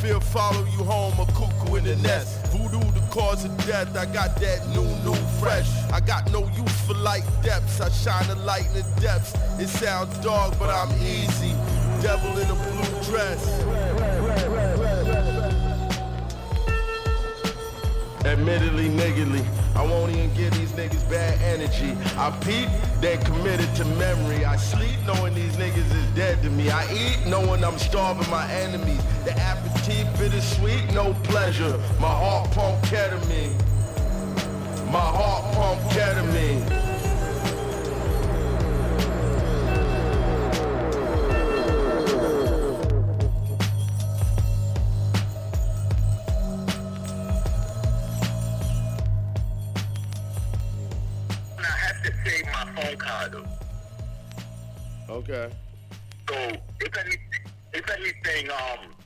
fear follow you home, a cuckoo in the nest. Voodoo the cause of death, I got that new fresh. I got no use for light depths, I shine a light in the depths. It sounds dark, but I'm easy. Devil in a blue dress. Admittedly, niggardly, I won't even give these niggas bad energy. I peep, then committed to memory. I sleep knowing these niggas is dead to me. I eat knowing I'm starving my enemies. The appetite bittersweet, no pleasure. My heart pump ketamine. My heart pump ketamine. Okay. So if anything,